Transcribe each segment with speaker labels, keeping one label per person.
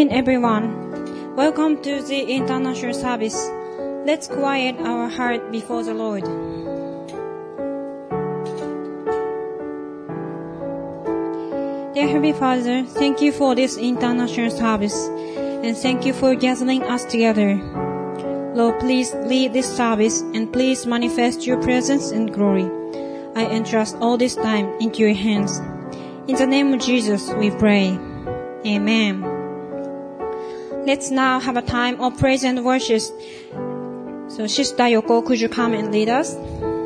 Speaker 1: morning, everyone. Welcome to the international service. Let's quiet our heart before the Lord. Dear Heavenly Father, thank you for this international service, and thank you for gathering us together. Lord, please lead this service, and please manifest your presence and glory. I entrust all this time into your hands. In the name of Jesus, we pray. Amen. Let's now have a time of praise and worship. So, Sister Yoko, could you come and lead us?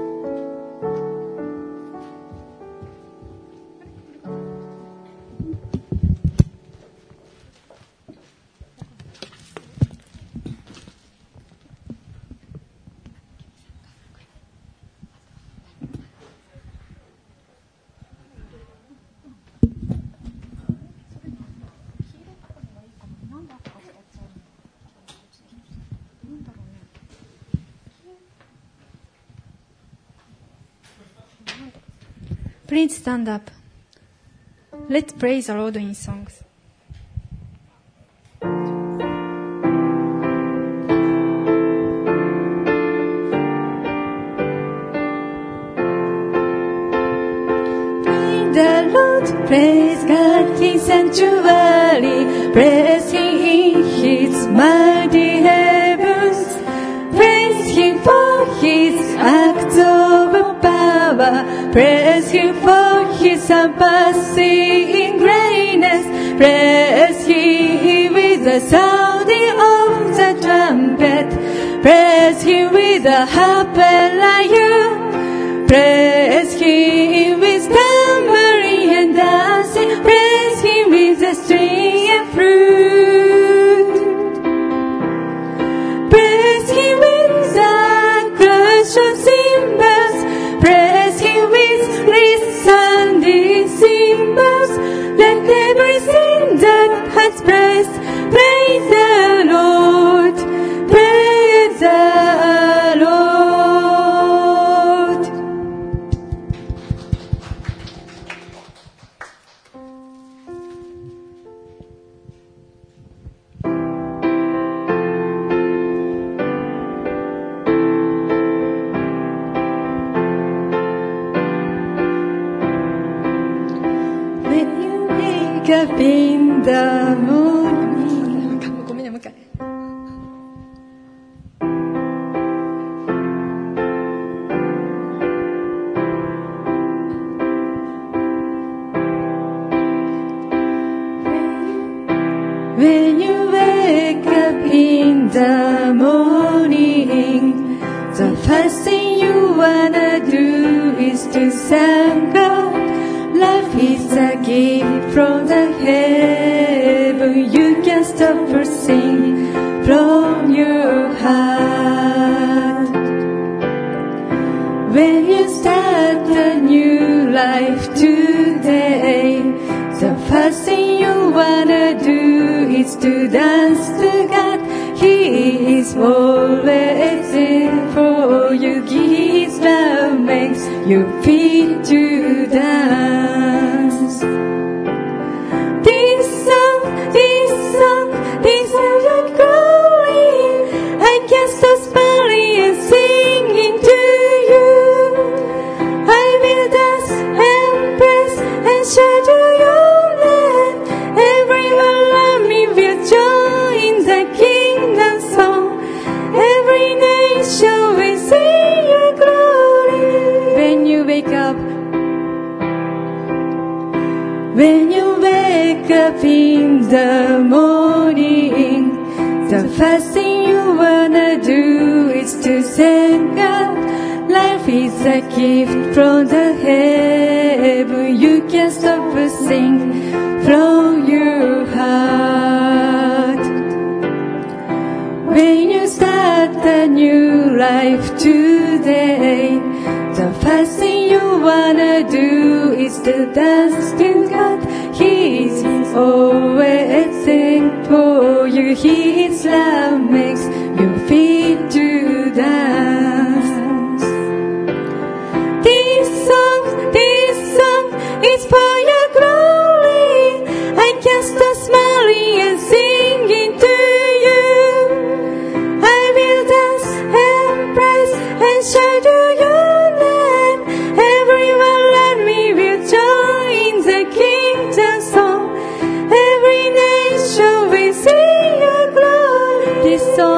Speaker 2: Please stand up. Let's praise the Lord in songs. Praise the Lord, praise God, His sanctuary, praise Him in His mighty heavens, praise Him for His acts of power, praise Him for His surpassing greatness, praise Him with the sounding of the trumpet, praise Him with the harp and lyre, praise Him with tambourine and dancing, praise Him with the string and flute, praise Him with the crash of cymbals, praise Him with resounding cymbals. Let everything that has praise, praise the Lord, praise the Lord. When you wake up in the morning, when you wake up in the morning, the first thing you wanna do is to thank God. Life is a gift from the heaven. You can stop or sing from your heart. When you start a new life today, the first thing you wanna do is to dance to God. He is always there for you. His love makes you feel to dance. This song is your glory. I can't stop smiling and singing to you. I will dance and praise and shout to your name. Everyone around me will join the kingdom song. Every nation will sing your glory. When you wake up in the morning, the first thing you wanna do is to thank God. Life is a gift from the heaven. You can stop and sing from your heart. When you start a new life today, the first thing you wanna do is to dance to God. He is always there for you. His love makes you feel to dance. This song is for your glory. I can't stop smiling and sing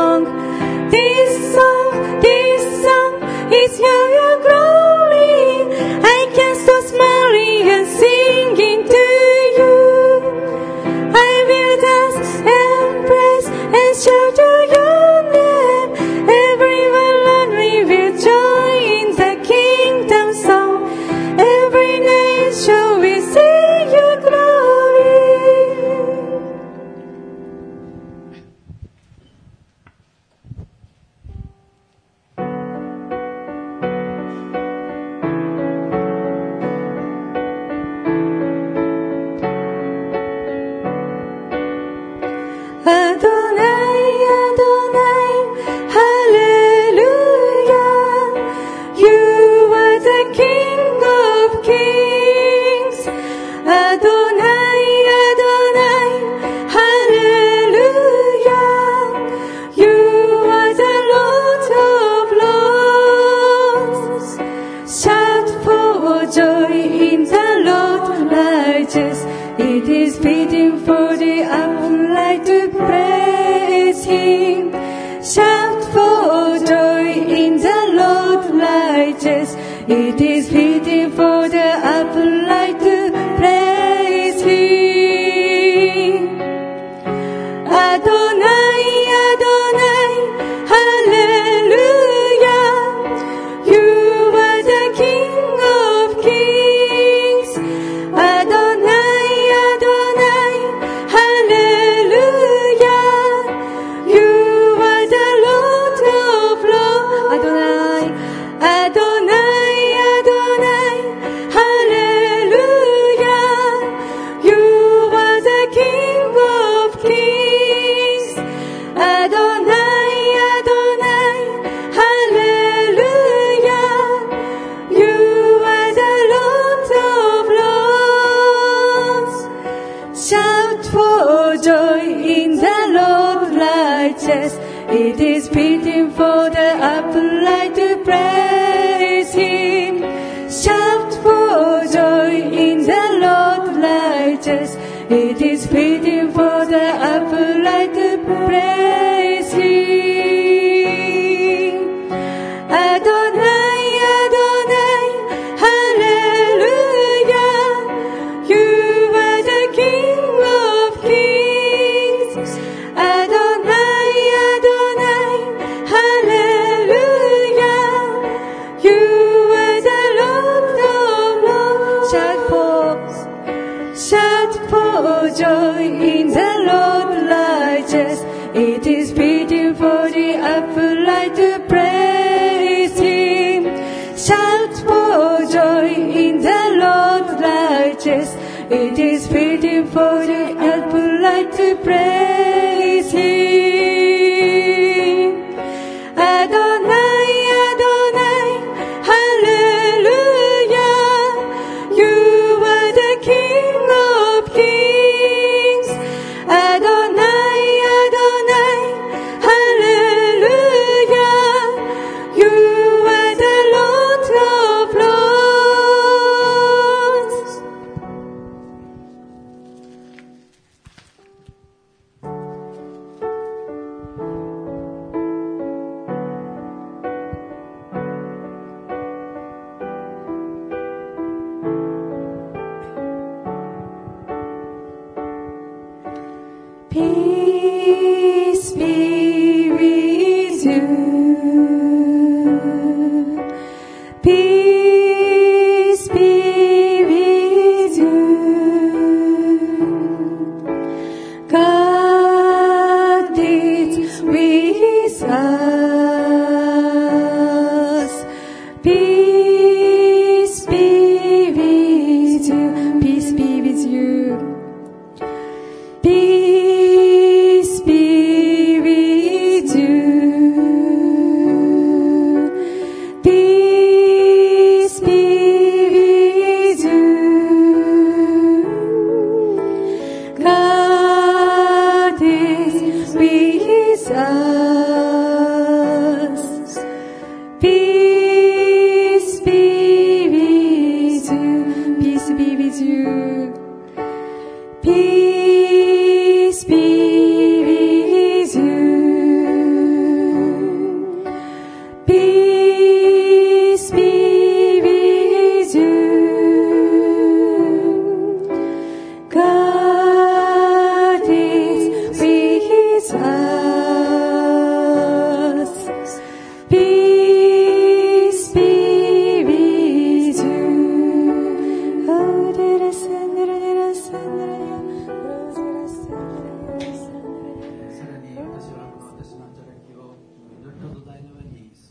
Speaker 2: song. This song is your glory. I can stop smiling and singing to you. I will dance and praise and shout to your name. Everyone around me will join in the kingdom song. Every nation will sing your glory. Adonai, Adonai, hallelujah. You are the King of kings. Adonai, Adonai, hallelujah. You are the Lord of lords. Shout for joy in the Lord righteous. It is fitting for the upright to praise Him. Shout for joy in the Lord righteous. It is fitting for the upright to praise Him. Adonai, Adonai, hallelujah. You are the King of kings. Adonai, Adonai, hallelujah. You are the Lord of lords. Adonai, Adonai, Adonai, hallelujah. You are the King of kings. Adonai, Adonai, hallelujah. You are the Lord of lords. Shout for joy in the Lord righteous. It is fitting for the upright to praise Him. Shout for joy in the Lord righteous. It is fitting for the upright to praise Him. Adonai, Adonai, hallelujah. You are the King of kings. Adonai, Adonai, hallelujah. You are the Lord of lords. Shout for joy in the Lord righteous. It is fitting for the upright to praise Him. Shout for joy in the Lord righteous. It is fitting for the upright to praise Him. Adonai, Adonai, hallelujah. You are the King of kings. Adonai, Adonai, hallelujah. You are the Lord of lords.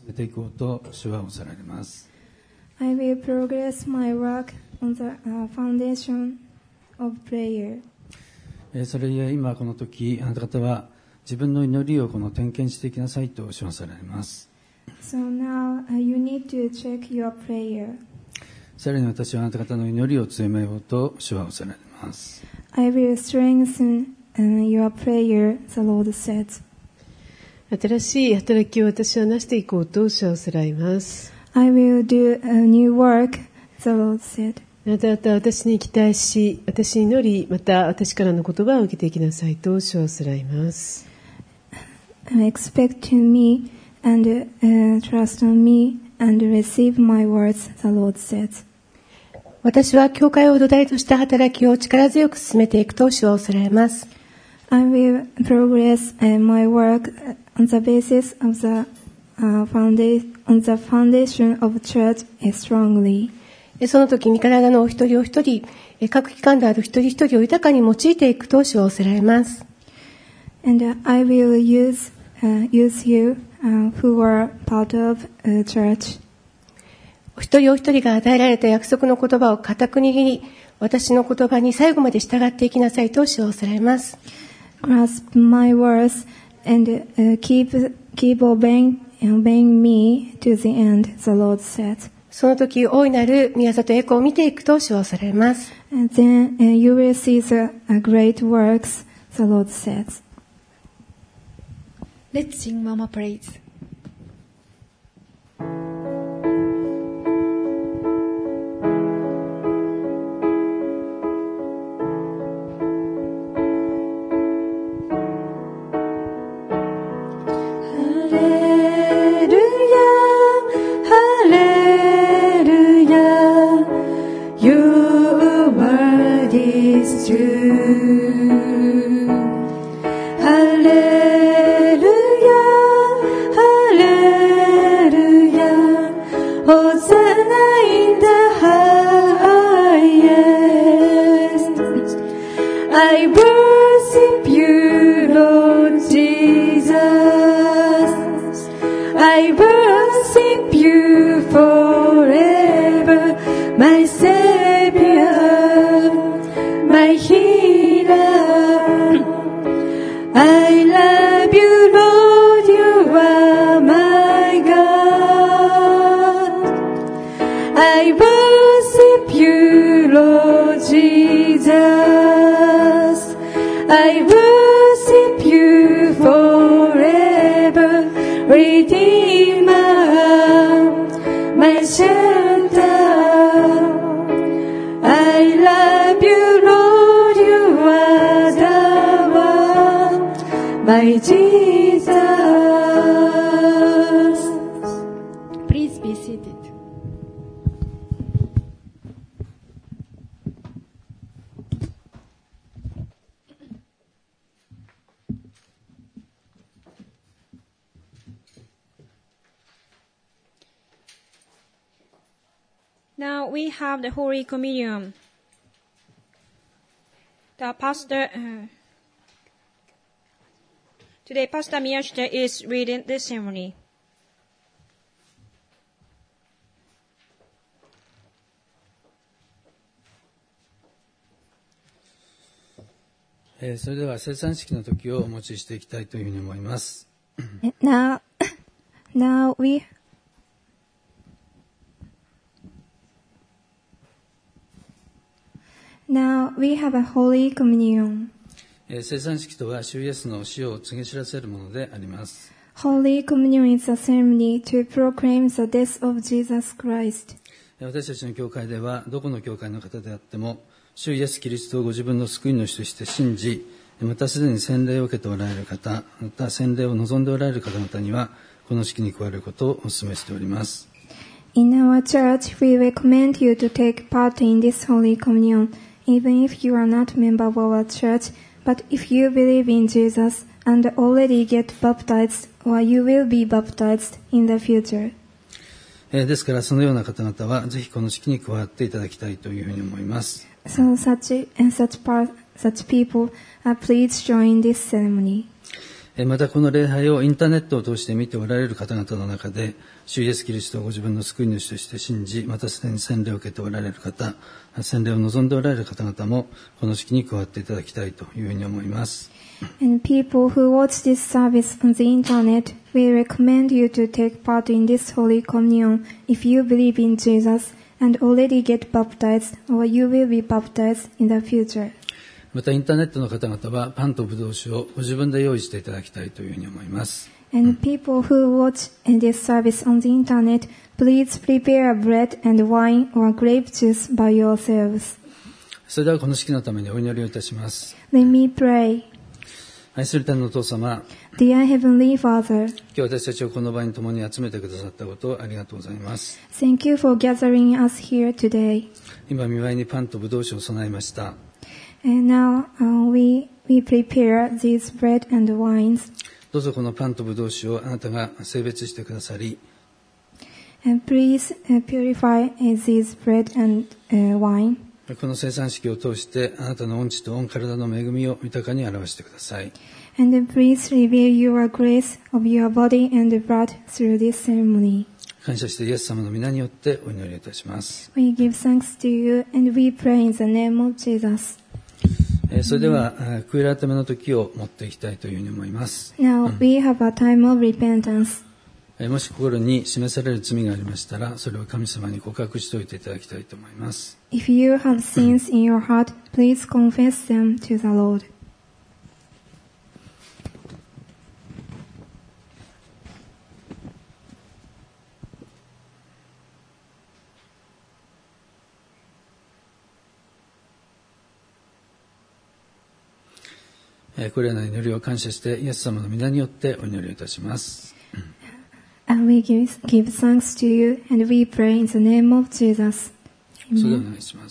Speaker 3: ていこうと主はおっしゃられます。
Speaker 2: I will progress my work on the foundation of prayer.
Speaker 3: それゆえ今この時あなた方は自分の祈りをこの点検していきなさいと主はおっしゃられます。
Speaker 2: So now you need to check your prayer.
Speaker 3: さらに私はあなた方の祈りを強めようと主はおっしゃられます。
Speaker 2: I will strengthen your prayer, the Lord said.
Speaker 4: 新しい働きを私はなしていこうと主はおっしゃられます。
Speaker 2: I will do a new work, the Lord said.
Speaker 4: あなた方は私に期待し、私に祈り、また私からの言葉を受けていきなさいと主はおっしゃられます。
Speaker 2: Expect me and trust on me and receive my words, the Lord said.
Speaker 5: 私は教会を土台とした働きを力強く進めていくと主はおっしゃられます。
Speaker 2: I will progress my work on the basis of the foundation of church strongly.
Speaker 5: その時、御体のお一人お一人、各機関である一人一人を豊かに用いていくと主はおっしゃられます。
Speaker 2: And I will use you who are part of church.
Speaker 5: お一人お一人が与えられた約束の言葉を固く握り、私の言葉に最後まで従っていきなさいと主はおっしゃられます。
Speaker 2: Grasp my words and keep obeying me to the end, the Lord said.
Speaker 5: その時、大いなる宮里栄光を見ていくと主はおっしゃられます。
Speaker 2: And then you will see the great works, the Lord said.
Speaker 6: Let's sing Mama Praise.
Speaker 2: Your word is true. Hallelujah, hallelujah. Hosanna in the highest. I worship you, Lord Jesus. I worship you forever, my Savior, my healer. I love you, Lord, you are my God. I worship you, Lord Jesus. I worship you forever, Redeemer, my shelter. I love you, Lord, you are the one, my Jesus. Please be seated.
Speaker 1: Now we have the Holy Communion. The pastor, today Pastor Miyashita is reading this ceremony.
Speaker 3: それでは聖餐式の時をお持ちしていきたいというふうに思います。
Speaker 2: Now we have a Holy Communion.
Speaker 3: 聖餐式とは主イエスの死を告げ知らせるものであります。
Speaker 2: Holy Communion is a ceremony to proclaim the death of Jesus Christ.
Speaker 3: 私たちの教会ではどこの教会の方であっても主イエスキリストをご自分の救い主として信じ、またすでに洗礼を受けておられる方、また洗礼を望んでおられる方々にはこの式に加わることをお勧めしております。
Speaker 2: In our church, we recommend you to take part in this Holy Communion, even if you are not a member of our church, but if you believe in Jesus and already get baptized, or you will be baptized in the future.
Speaker 3: ですからそのような方々はぜひこの式に加わっていただきたいというふうに思います。
Speaker 2: So such people, please join this ceremony.
Speaker 3: またこの礼拝をインターネットを通して見ておられる方々の中で、主イエスキリストをご自分の救い主として信じ、またすでに洗礼を受けておられる方、洗礼を望んでおられる方々もこの式に加わっていただきたいというふうに思います。
Speaker 6: And people who watch this service on the internet, we recommend you to take part in this Holy Communion if you believe in Jesus and already get baptized, or you will be baptized in the future.
Speaker 3: またインターネットの方々はパンとブドウ酒をご自分で用意していただきたいというふうに思います。
Speaker 6: And people who watch this service on the internet, please prepare bread and wine or grape juice by yourselves.
Speaker 3: それではこの式のためにお祈りをいたします。
Speaker 6: Let me pray.
Speaker 3: 愛する天のお父様、
Speaker 6: Dear Heavenly Father,
Speaker 3: 今日私たちをこの場に共に集めてくださったことをありがとうございます。
Speaker 6: thank you for gathering us here today.
Speaker 3: 今御前にパンとブドウ酒を備えました。
Speaker 6: And now we prepare these bread and wines.
Speaker 3: どうぞこのパンとブドウ酒をあなたが性別してくださり、
Speaker 6: And please purify these bread and wine.
Speaker 3: この生産式を通してあなたの御知と御体の恵みを豊かに表してください。
Speaker 6: And please reveal your grace of your body and blood through this ceremony.
Speaker 3: 感謝してイエス様の皆によってお祈りいたします。
Speaker 6: We give thanks to you and we pray in the name of Jesus.
Speaker 3: それでは悔い改めの時を持っていきたいというふうに思います。
Speaker 6: Now we have a time of repentance.
Speaker 3: もし心に示される罪がありましたら、それを神様に告白しておいていただきたいと思います。
Speaker 6: If you have sins in your heart, please confess them to the Lord.
Speaker 3: これらの祈りを感謝してイエス様の皆によってお祈りをいたします。
Speaker 6: And we give thanks to you and we pray in the name of Jesus.
Speaker 3: それではお
Speaker 6: Amen.
Speaker 3: 願いします。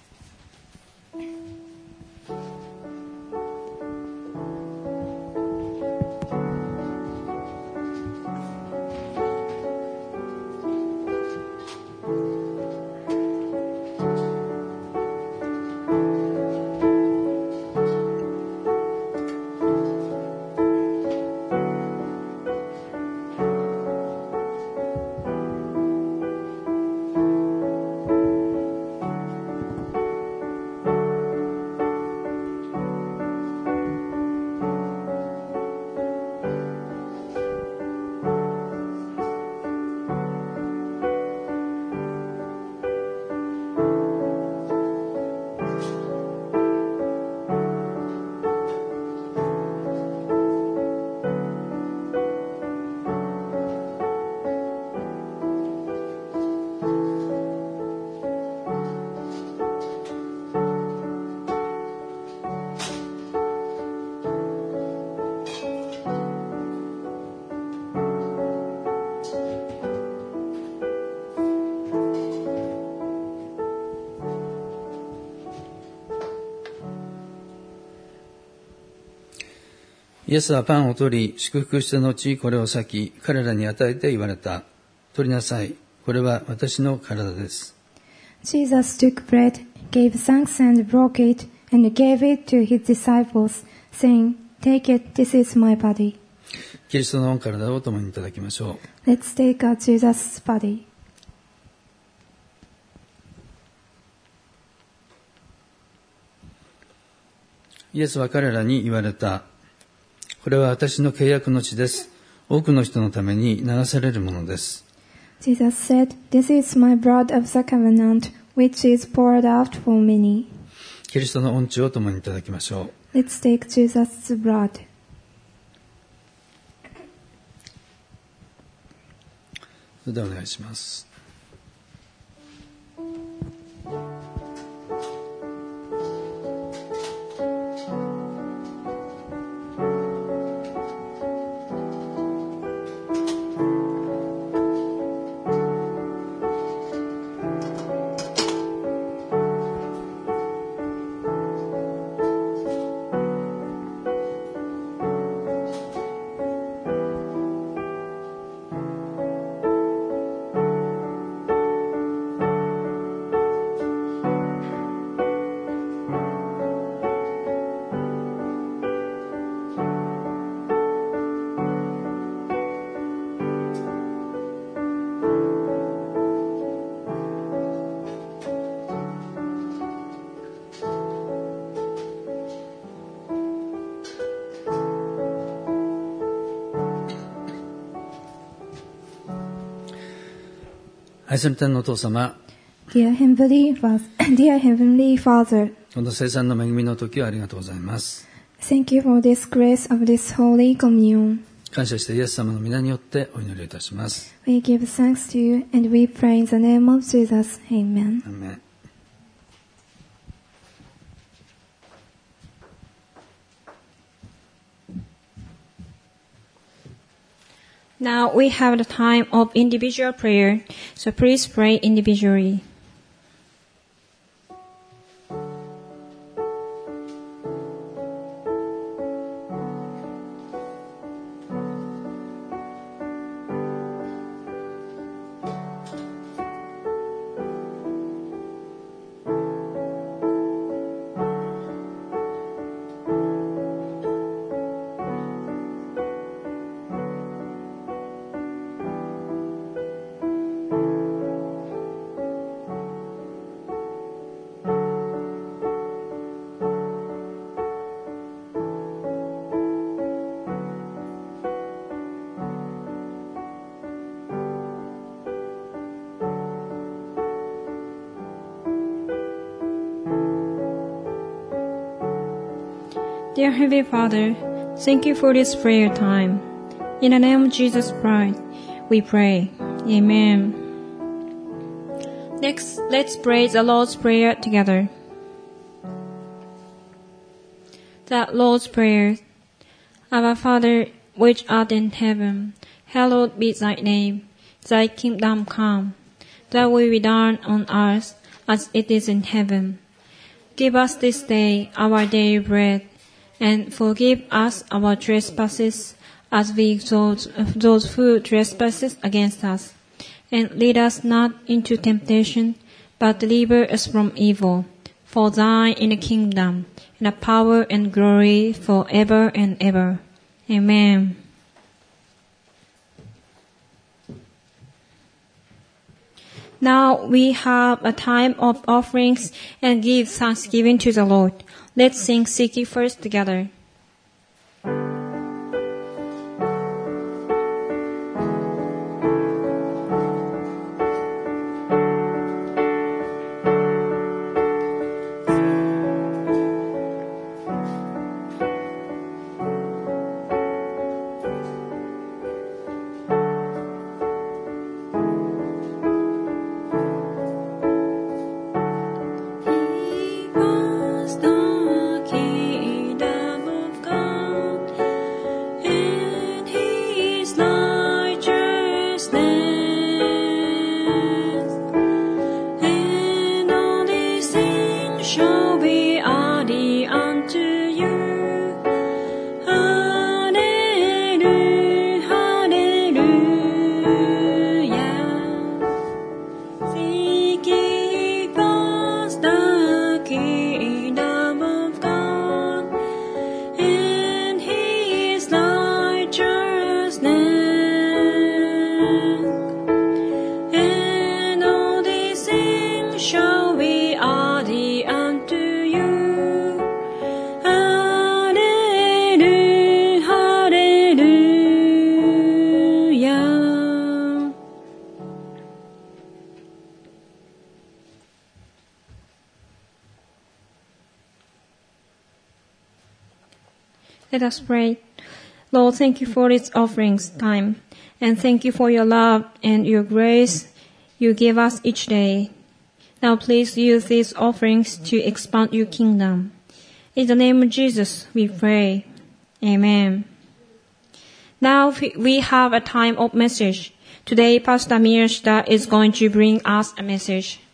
Speaker 3: イエスはパンを取り、祝福した後、これを裂き、彼らに与えて言われた。取りなさい。これは私の体です。
Speaker 6: Jesus took bread, gave thanks and broke it, and gave it to his disciples, saying, Take it, this is my body.
Speaker 3: キリストの御体を共にいただきましょう。
Speaker 6: Let's take Jesus' body.
Speaker 3: イエスは彼らに言われた。これは私の契約の血です。多くの人のために流されるものです。
Speaker 6: Jesus said, This is my blood of the covenant, which is poured out for many.
Speaker 3: キリストの御血を共にいただきましょう。
Speaker 6: Let's take Jesus' blood.
Speaker 3: それではお願いします。 愛する天のお父様、
Speaker 6: Dear Heavenly Father,
Speaker 3: この聖餐の恵みの時をありがとうございます。
Speaker 6: thank you for this grace of this Holy Communion.
Speaker 3: 感謝してイエス様の皆によってお祈りいたします。
Speaker 6: We give thanks to you and we pray in the name of Jesus. Amen.
Speaker 3: アーメン。
Speaker 1: Now we have the time of individual prayer, so please pray individually. Dear Heavenly Father, thank you for this prayer time. In the name of Jesus Christ, we pray. Amen. Next, let's pray the Lord's Prayer together. The Lord's Prayer. Our Father, which art in heaven, hallowed be thy name. Thy kingdom come. Thy will be done on earth as it is in heaven. Give us this day our daily bread, and forgive us our trespasses, as we exalt those who trespass against us. And lead us not into temptation, but deliver us from evil. For thine is the kingdom, and the power and glory forever and ever. Amen. Now we have a time of offerings and give thanksgiving to the Lord. Let's sing Seek Ye First together. Let us pray. Lord, thank you for this offerings time, and thank you for your love and your grace you give us each day. Now please use these offerings to expand your kingdom. In the name of Jesus, we pray. Amen. Now we have a time of message. Today, Pastor Mirashita is going to bring us a message.